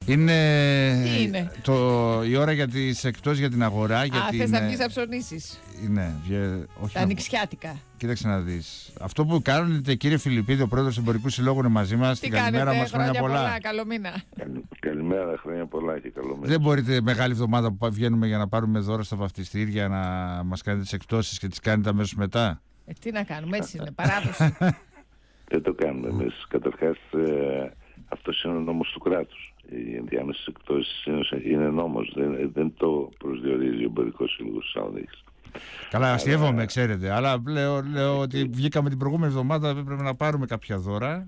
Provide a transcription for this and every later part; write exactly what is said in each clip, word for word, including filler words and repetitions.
Είναι, Τι είναι? Το, η ώρα για τις εκτός για την αγορά. Α, γιατί θες είναι, να βγεις να ψωνίσεις. Ναι, βγε, όχι Τα να, ανοιξιάτικα. Κοίταξε να δεις. Αυτό που κάνετε, κύριε Φιλιππίδη, ο πρόεδρος του Εμπορικού Συλλόγου, είναι μαζί μας. Τι Την καλημέρα κάνετε, μας, χρόνια πολλά. πολλά. Καλό μήνα. Καλημέρα, χρόνια πολλά και καλό μήνα. Δεν μπορείτε μεγάλη εβδομάδα που βγαίνουμε για να πάρουμε δώρα στα βαφτιστήρια να μας κάνετε τις εκτόσεις και τις κάνετε αμέσως μετά. Ε, τι να κάνουμε, έτσι είναι, παράδοση. Δεν το κάνουμε εμείς. Καταρχάς, ε, αυτός είναι ο νόμος του κράτους. Οι ενδιάμεσες εκτόσεις είναι, είναι νόμος. Δεν, δεν το προσδιορίζει ο Εμπορικός Σύλλογος της Θεσσαλονίκης. Καλά, αστείευομαι, ξέρετε. Αλλά λέω, λέω ότι βγήκαμε την προηγούμενη εβδομάδα, έπρεπε να πάρουμε κάποια δώρα.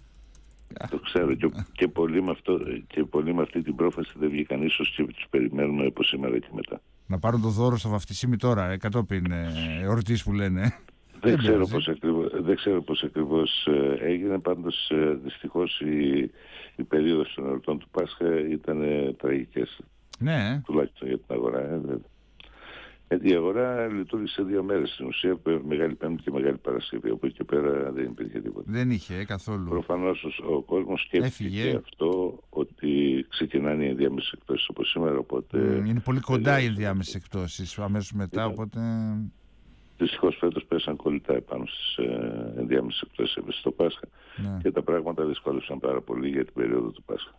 Το ξέρω και, και, πολλοί με αυτό, και πολλοί με αυτή την πρόφαση δεν βγήκαν, ίσως και τους περιμένουμε από σήμερα και μετά. Να πάρουν το δώρο στο βαφτισίμι τώρα, ε, κατόπιν ε, εορτής που λένε. Δεν ξέρω, πώς ακριβώς, δεν ξέρω πώς ακριβώς ε, έγινε, πάντως ε, δυστυχώς η, η περίοδος των εορτών του Πάσχα ήταν ε, τραγικές. Ναι. Τουλάχιστον για την αγορά. Ε, Γιατί η αγορά λειτουργήσε δύο μέρες στην ουσία, Μεγάλη Πέμπτη και Μεγάλη Παρασκευή. Από εκεί και πέρα δεν υπήρχε τίποτα. Δεν είχε καθόλου. Προφανώς ο, ο κόσμος σκέφτηκε και αυτό, ότι ξεκινάνε οι ενδιάμεσες εκτόσεις από σήμερα. Οπότε mm, είναι πολύ κοντά οι ενδιάμεσες εκτόσεις αμέσως μετά, ήταν. Οπότε. Δυστυχώς φέτος πέσαν κολλητά επάνω στις ε, ενδιάμεσες εκτόσεις στο Πάσχα ναι. Και τα πράγματα δυσκόλεψαν πάρα πολύ για την περίοδο του Πάσχα.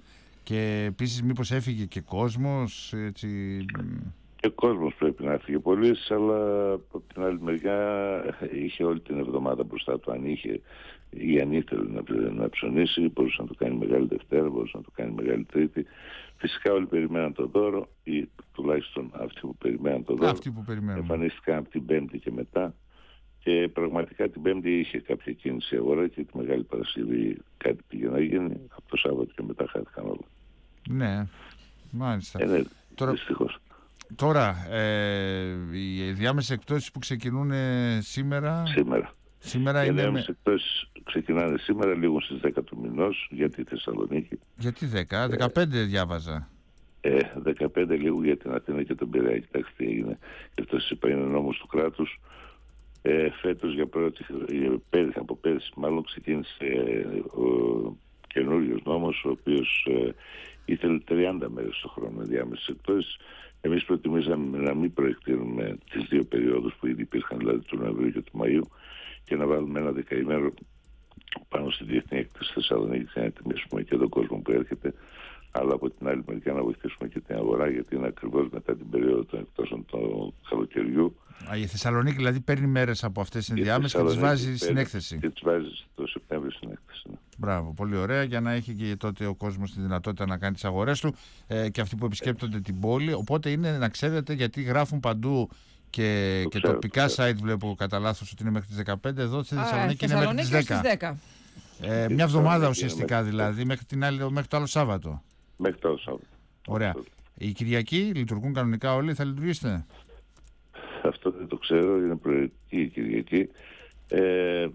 Και επίσης, μήπως έφυγε και κόσμος, έτσι. Και ο κόσμος πρέπει να έφυγε πολύ, αλλά από την άλλη μεριά είχε όλη την εβδομάδα μπροστά του. Αν είχε ή αν ήθελε να, να ψωνίσει, μπορούσε να το κάνει Μεγάλη Δευτέρα, μπορούσε να το κάνει Μεγάλη Τρίτη. Φυσικά όλοι περιμέναν το δώρο, ή τουλάχιστον αυτοί που περιμέναν το δώρο. Αυτοί που περιμένουν. Εμφανίστηκαν από την Πέμπτη και μετά. Και πραγματικά την Πέμπτη είχε κάποια κίνηση αγορά και τη Μεγάλη Παρασκευή κάτι πήγε να γίνει. Από το Σάββατο και μετά χάθηκαν όλα. Ναι, μάλιστα. Ε, ναι, Τώρα... δυστυχώς. Τώρα, ε, οι διάμεσες εκτόσεις που ξεκινούν σήμερα... Σήμερα. Σήμερα οι είναι... διάμεσες εκτόσεις ξεκινάνε σήμερα, λίγο στις δέκα του μηνός, γιατί Θεσσαλονίκη. Γιατί δέκα, δεκαπέντε ε, διάβαζα. Ε, δεκαπέντε λίγο για την Αθήνα και τον Πειραιά. Κοιτάξτε τι έγινε. Και αυτό σας είπα, είναι νόμος του κράτους. Ε, φέτος για πρώτη, πέρυσι, από πέρυσι μάλλον ξεκίνησε ε, ο καινούριος νόμος, ο οποίος ε, ήθελε τριάντα μέρες το χρόνο διάμεσες εκτόσεις. Εμείς προτιμήσαμε να μην προεκτείνουμε τις δύο περιόδους που ήδη υπήρχαν, δηλαδή του Νοεμβρίου και του Μαΐου, και να βάλουμε ένα δεκαήμερο πάνω στη Διεθνή Έκθεση Θεσσαλονίκη για να τιμήσουμε και τον κόσμο που έρχεται, αλλά από την άλλη μεριά να βοηθήσουμε και την αγορά, γιατί είναι ακριβώς μετά την περίοδο των εκτόσεων του καλοκαιριού. Α, η Θεσσαλονίκη δηλαδή παίρνει μέρες από αυτές τις ενδιάμεσες και τις βάζει στην έκθεση. Και τις βάζει το Σεπτέμβριο στην έκθεση. Ναι. Μπράβο, πολύ ωραία, για να έχει και τότε ο κόσμος τη δυνατότητα να κάνει τις αγορές του ε, και αυτοί που επισκέπτονται την πόλη. Οπότε είναι να ξέρετε, γιατί γράφουν παντού και, και ξέρω, τοπικά site βλέπω κατά λάθος ότι είναι μέχρι τις δεκαπέντε, εδώ στη Θεσσαλονίκη είναι μέχρι τις δέκα. δέκα. Ε, μια εβδομάδα ουσιαστικά δηλαδή, μέχρι, την άλλη, μέχρι το άλλο Σάββατο. Μέχρι το άλλο Σάββατο. Ωραία. Η Κυριακή λειτουργούν κανονικά όλοι, θα λειτουργήσετε? Αυτό δεν το ξέρω, είναι προαιρετική η Κυριακή. Ε,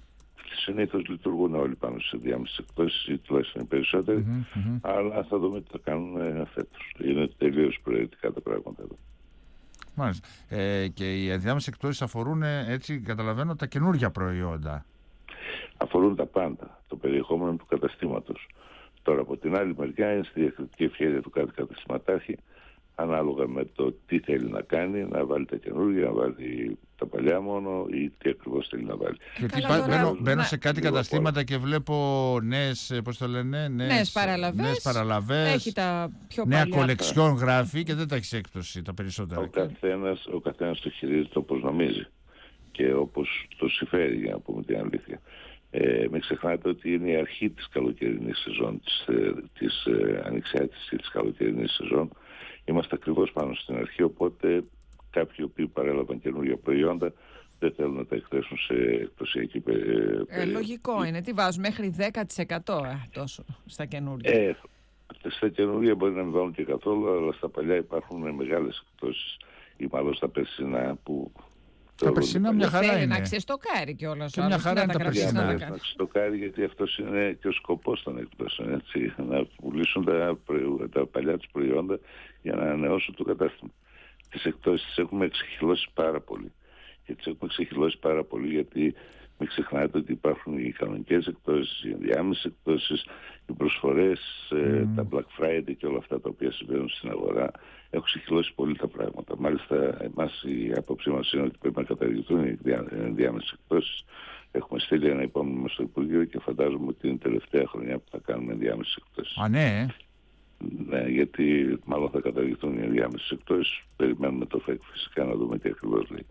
συνήθως λειτουργούν όλοι πάνω σε διάμεσες εκτόσεις, ή τουλάχιστον οι περισσότεροι, mm-hmm, mm-hmm. αλλά θα δούμε τι θα κάνουν φέτος. Είναι τελείως προαιρετικά τα πράγματα εδώ. Μάλιστα. Ε, και οι διάμεσες εκτόσεις αφορούν, έτσι καταλαβαίνω, τα καινούργια προϊόντα. Αφορούν τα πάντα, το περιεχόμενο του καταστήματος. Τώρα από την άλλη μεριά είναι στη διακριτική ευχέρεια του κάθε καταστηματάρχη, ανάλογα με το τι θέλει να κάνει, να βάλει τα καινούργια, να βάλει τα παλιά μόνο, ή τι ακριβώς θέλει να βάλει. Γιατί μπαίνω, μπαίνω σε κάτι καταστήματα και βλέπω νέες, πώς το λένε, νέες, νέες παραλαβές, νέες παραλαβές, έχει τα πιο νέα παλιά κολεξιόν γράφει και δεν τα έχει έκπτωση τα περισσότερα. Ο καθένας, ο καθένας το χειρίζεται όπως νομίζει και όπως το συμφέρει, για να πούμε την αλήθεια. Ε, μην ξεχνάτε ότι είναι η αρχή της καλοκαιρινής σεζόν, της, της ε, ανοιξιάτης και της καλοκαιρινής σεζόν. Είμαστε ακριβώς πάνω στην αρχή, οπότε κάποιοι οποίοι παρέλαβαν καινούργια προϊόντα δεν θέλουν να τα εκθέσουν σε εκτοσιακή περίοδο. Ε, λογικό είναι. Τι βάζουν, μέχρι δέκα τοις εκατό ε, τόσο στα καινούργια. Ε, στα καινούργια μπορεί να μην βάλουν και καθόλου, αλλά στα παλιά υπάρχουν μεγάλες εκτόσεις, ή μάλλον στα περσινά που... Τα περσινά μια χαρά είναι. Να ξεστοκάρει κιόλας. Και μια χαρά είναι τα περσινά. Να ξεστοκάρει, γιατί αυτός είναι και ο σκοπός των εκτόσεων, έτσι, να πουλήσουν τα, τα παλιά τους προϊόντα για να ανανεώσουν το κατάστημα. Τις εκτόσεις τις έχουμε εξεχυλώσει πάρα πολύ. Και τις έχουμε εξεχυλώσει πάρα πολύ γιατί μην ξεχνάτε ότι υπάρχουν οι κανονικές εκπτώσεις, οι ενδιάμεσες εκπτώσεις, οι προσφορές, mm. τα Black Friday και όλα αυτά τα οποία συμβαίνουν στην αγορά. Έχουν ξεχυλώσει πολύ τα πράγματα. Μάλιστα, εμάς η άποψή μας είναι ότι πρέπει να καταργηθούν οι ενδιάμεσες εκπτώσεις. Έχουμε στείλει ένα υπόμνημα στο Υπουργείο και φαντάζομαι ότι είναι η τελευταία χρονιά που θα κάνουμε ενδιάμεσες εκπτώσεις. Α, ναι. Ναι, γιατί μάλλον θα καταργηθούν οι ενδιάμεσες εκπτώσεις. Περιμένουμε το ΦΕΚ φυσικά να δούμε τι ακριβώς λέει.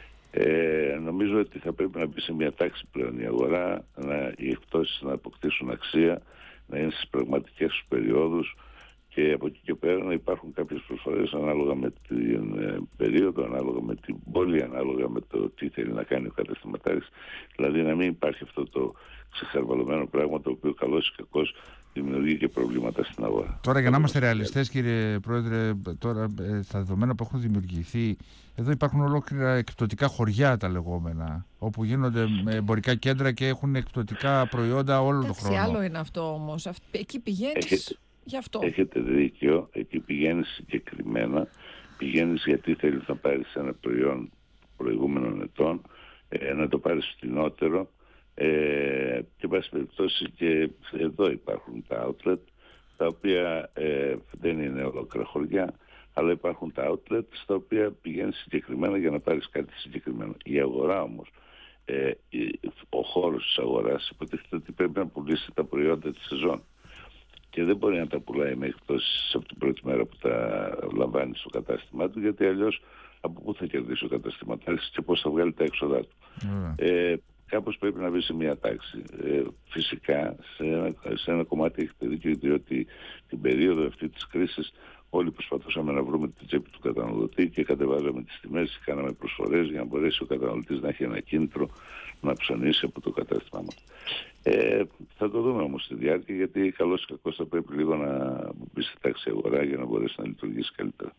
Ε, νομίζω ότι θα πρέπει να μπει σε μια τάξη πλέον η αγορά, να, οι εκπτώσεις να αποκτήσουν αξία, να είναι στις πραγματικές τους περιόδους και από εκεί και πέρα να υπάρχουν κάποιες προσφορές ανάλογα με την ε, περίοδο, ανάλογα με την πόλη, ανάλογα με το τι θέλει να κάνει ο καταστηματάρχης. Δηλαδή να μην υπάρχει αυτό το ξεχαρβαλωμένο πράγμα το οποίο καλώς ή κακώς δημιουργεί και προβλήματα στην αγορά. Τώρα για να είμαστε ρεαλιστές, κύριε Πρόεδρε, τώρα στα δεδομένα που έχουν δημιουργηθεί, εδώ υπάρχουν ολόκληρα εκπτωτικά χωριά τα λεγόμενα, όπου γίνονται εμπορικά κέντρα και έχουν εκπτωτικά προϊόντα όλο τον χρόνο. Άλλο είναι αυτό όμως. Εκεί πηγαίνεις έχετε, γι' αυτό. Έχετε δίκιο, εκεί πηγαίνεις συγκεκριμένα, πηγαίνεις γιατί θέλεις να πάρεις ένα προϊόν προηγούμενων ετών, ε, να το πάρεις φτηνότερο. Ε, και εν πάση περιπτώσει και εδώ υπάρχουν τα outlet τα οποία ε, δεν είναι ολόκληρα χωριά, αλλά υπάρχουν τα outlet στα οποία πηγαίνεις συγκεκριμένα για να πάρεις κάτι συγκεκριμένο. Η αγορά όμως, ε, ο χώρος της αγοράς υποτίθεται ότι πρέπει να πουλήσει τα προϊόντα της σεζόν και δεν μπορεί να τα πουλάει με εκπτώσεις από την πρώτη μέρα που τα λαμβάνει στο κατάστημά του, γιατί αλλιώς από πού θα κερδίσει ο καταστηματάρχης και πώς θα βγάλει τα έξοδά του. Mm. Ε, Κάπως πρέπει να μπει σε μια τάξη. Ε, φυσικά σε ένα, σε ένα κομμάτι έχετε δίκιο, διότι την περίοδο αυτή της κρίσης όλοι προσπαθούσαμε να βρούμε την τσέπη του καταναλωτή και κατεβάζαμε τις τιμές, κάναμε προσφορές για να μπορέσει ο καταναλωτής να έχει ένα κίνητρο να ψωνίσει από το κατάστημά μας. Ε, θα το δούμε όμως στη διάρκεια, γιατί καλώς ή κακώς θα πρέπει λίγο να μπει στη τάξη αγορά για να μπορέσει να λειτουργήσει καλύτερα.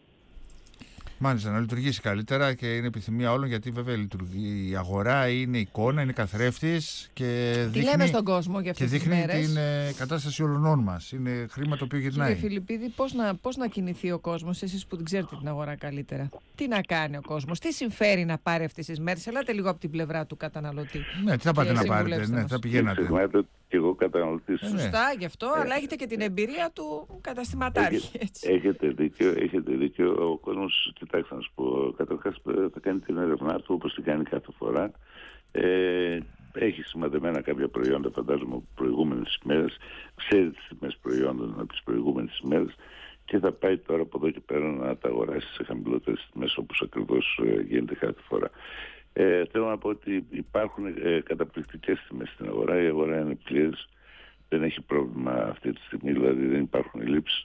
Μάλιστα, να λειτουργήσει καλύτερα και είναι επιθυμία όλων, γιατί βέβαια η αγορά είναι εικόνα, είναι καθρέφτης και τι δείχνει, λέμε στον κόσμο για αυτές και δείχνει τις μέρες. την ε, κατάσταση όλων μας. Είναι χρήμα το οποίο γυρνάει. Κύριε Φιλιππίδη, πώς να, πώς να κινηθεί ο κόσμος, εσείς που την ξέρετε την αγορά καλύτερα? Τι να κάνει ο κόσμος, τι συμφέρει να πάρει αυτές τις μέρες? Ελάτε λίγο από την πλευρά του καταναλωτή. Ναι, τι θα πάτε να πάρετε, ναι, θα πηγαίνατε. Και εγώ καταναλωτής. Σωστά, γι' αυτό, ε, αλλά έχετε και την εμπειρία του καταστηματάρχη. Έχετε, έχετε δίκιο, έχετε δίκιο. Ο κόσμος, κοιτάξτε να σου πω, καταρχάς θα κάνει την έρευνά του όπως την κάνει κάθε φορά. Ε, έχει σημαδεμένα κάποια προϊόντα, φαντάζομαι, από προηγούμενες ημέρες, ξέρει τις τιμές προϊόντων από τις προηγούμενες ημέρες και θα πάει τώρα από εδώ και πέρα να τα αγοράσει σε χαμηλότερες τιμές, όπως ακριβώς ε, γίνεται κάθε φορά. Ε, θέλω να πω ότι υπάρχουν ε, καταπληκτικές τιμές στην αγορά. Η αγορά είναι πλήρης, δεν έχει πρόβλημα αυτή τη στιγμή, δηλαδή δεν υπάρχουν ελλείψεις.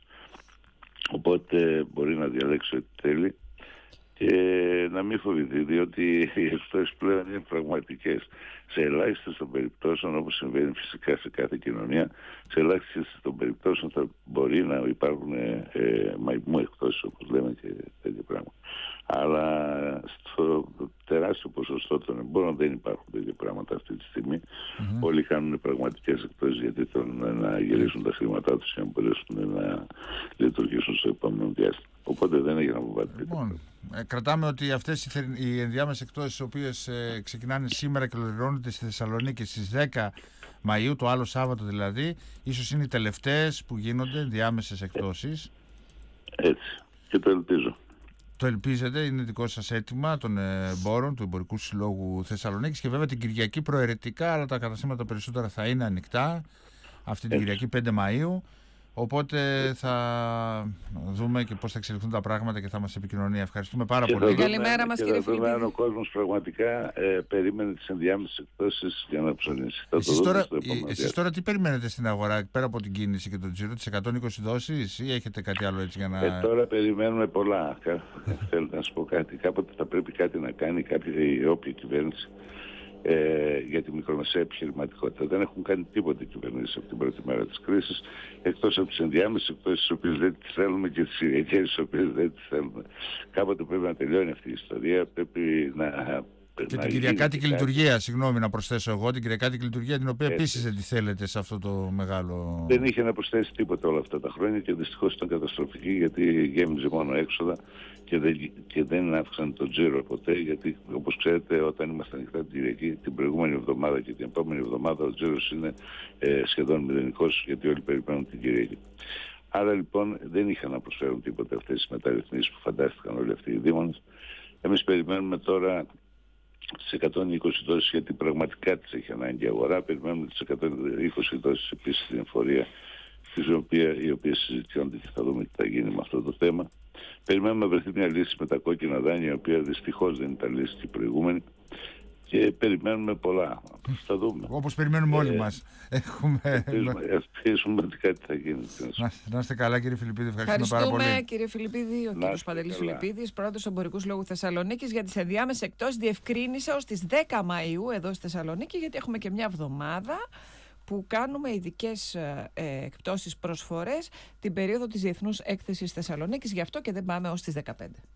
Οπότε μπορεί να διαλέξει ό,τι θέλει και να μην φοβηθεί, διότι οι εκπτώσεις πλέον είναι πραγματικές. Σε ελάχιστες των περιπτώσεων, όπως συμβαίνει φυσικά σε κάθε κοινωνία, σε ελάχιστες των περιπτώσεων θα μπορεί να υπάρχουν ε, ε, μαϊμού εκπτώσεις, όπως λέμε, και τέτοια πράγματα. Αλλά στο τεράστιο ποσοστό των εμπόρων δεν υπάρχουν τέτοια πράγματα αυτή τη στιγμή. Mm-hmm. Όλοι κάνουν πραγματικές εκπτώσεις γιατί θέλουν να γυρίσουν τα χρήματά τους και να μπορέσουν να λειτουργήσουν στο επόμενο διάστημα. Οπότε δεν έγινε από πάντα. Λοιπόν, ε, κρατάμε ότι αυτές οι, οι ενδιάμεσες εκπτώσεις, οι οποίες ε, ξεκινάνε σήμερα και ολοκληρώνονται στη Θεσσαλονίκη στις δέκα Μαΐου, το άλλο Σάββατο δηλαδή, ίσως είναι οι τελευταίες που γίνονται ενδιάμεσες εκπτώσεις. Έτσι. Και το ελπίζω. Το ελπίζετε, είναι δικό σας αίτημα των εμπόρων του Εμπορικού Συλλόγου Θεσσαλονίκης και βέβαια την Κυριακή προαιρετικά, αλλά τα καταστήματα περισσότερα θα είναι ανοιχτά αυτή την Κυριακή πέντε Μαΐου. Οπότε θα δούμε και πώς θα εξελιχθούν τα πράγματα και θα μας επικοινωνεί. Ευχαριστούμε πάρα και πολύ. Καλημέρα μας, κύριε Φιλιππίδη. Αν ο κόσμος πραγματικά ε, περίμενε τις ενδιάμεσες εκπτώσεις για να ψωνίσει. Εσείς τώρα, εσείς τώρα τι περιμένετε στην αγορά, πέρα από την κίνηση και τον τζίρο, τις εκατόν είκοσι δόσεις, ή έχετε κάτι άλλο έτσι για να... Ε, τώρα περιμένουμε πολλά. Θέλω να σου πω κάτι. Κάποτε θα πρέπει κάτι να κάνει κάποια όποια κυβέρνηση. Ε, για τη μικρομεσαία επιχειρηματικότητα. Δεν έχουν κάνει τίποτα οι κυβερνήσεις από την πρώτη μέρα της κρίσης, εκτός από τις ενδιάμεσες εκπτώσεις τις οποίες δεν τις θέλουμε και τις Κυριακές τις οποίες δεν τις θέλουμε. Κάποτε πρέπει να τελειώνει αυτή η ιστορία, πρέπει να Και να την γίνει Κυριακάτικη κάτι. λειτουργία, συγγνώμη να προσθέσω εγώ, την Κυριακάτικη λειτουργία, την οποία Έτσι. επίσης δεν τη θέλετε σε αυτό το μεγάλο. Δεν είχε να προσθέσει τίποτα όλα αυτά τα χρόνια και δυστυχώς ήταν καταστροφική, γιατί γέμιζε μόνο έξοδα και δεν, και δεν αύξανε το τζίρο ποτέ, γιατί όπως ξέρετε όταν είμαστε ανοιχτά την Κυριακή, την προηγούμενη εβδομάδα και την επόμενη εβδομάδα ο τζίρος είναι ε, σχεδόν μηδενικός, γιατί όλοι περιμένουν την Κυριακή. Άρα λοιπόν δεν είχαν να προσφέρουν τίποτα αυτές τις μεταρρυθμίσεις που φαντάστηκαν όλοι αυτοί οι δήμονες. Εμείς περιμένουμε τώρα τις εκατόν είκοσι δόσεις, γιατί πραγματικά τις έχει ανάγκη η αγορά. Περιμένουμε τις εκατόν είκοσι δόσεις επίσης στην εφορία, οι οποίες συζητιόνται και θα δούμε τι θα γίνει με αυτό το θέμα. Περιμένουμε να βρεθεί μια λύση με τα κόκκινα δάνεια, η οποία δυστυχώς δεν ήταν λύση την προηγούμενη. Και περιμένουμε πολλά. Θα δούμε. Όπως περιμένουμε όλοι ε, μας. Έχουμε... Ελπίζουμε ότι κάτι θα γίνει. Να, να είστε καλά, κύριε Φιλιππίδη. Ευχαριστούμε, πάρα Ευχαριστούμε, πολύ. κύριε Φιλιππίδη. Ο κύριος Παντελής Φιλιππίδης, πρόεδρος Εμπορικούς Λόγου Θεσσαλονίκης, για τις ενδιάμεσες εκτόσεις. Διευκρίνησε ως τις δέκα Μαΐου εδώ στη Θεσσαλονίκη, γιατί έχουμε και μια εβδομάδα που κάνουμε ειδικές ε, εκπτώσεις προσφορές την περίοδο της Διεθνούς Έκθεσης Θεσσαλονίκης. Γι' αυτό και δεν πάμε ως τις δεκαπέντε.